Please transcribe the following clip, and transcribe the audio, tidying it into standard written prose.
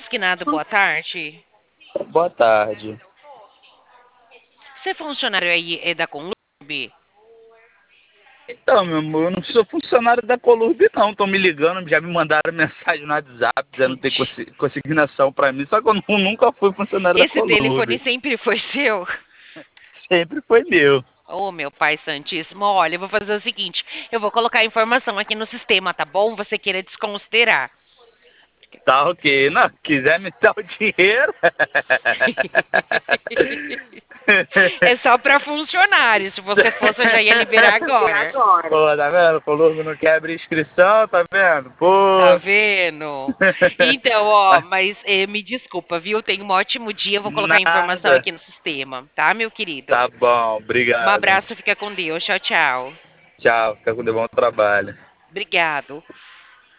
Antes que nada, boa tarde. Boa tarde. Você é funcionário aí da Conlurb? Então, meu amor, eu não sou funcionário da Colurb, não. Estão me ligando, já me mandaram mensagem no WhatsApp dizendo que tem consignação para mim, só que eu nunca fui funcionário da Esse telefone Colurb. sempre foi seu? Sempre foi meu. Ô, meu pai santíssimo, olha, eu vou fazer o seguinte, eu vou colocar a informação aqui no sistema, tá bom? Você queira desconsiderar. Tá ok. Não, quiser me dar o dinheiro. É só para funcionários. Se você fosse, eu já ia liberar agora. Pô, tá vendo? Colurb não quer abrir inscrição, tá vendo? Tá Pô. vendo? Então, ó, mas me desculpa, viu? Tenha um ótimo dia. Eu vou colocar a informação Nada. aqui no sistema, tá, meu querido? Tá bom, Um obrigado. abraço, fica com Deus. Tchau, tchau. Tchau, fica com Deus, bom trabalho. Obrigado.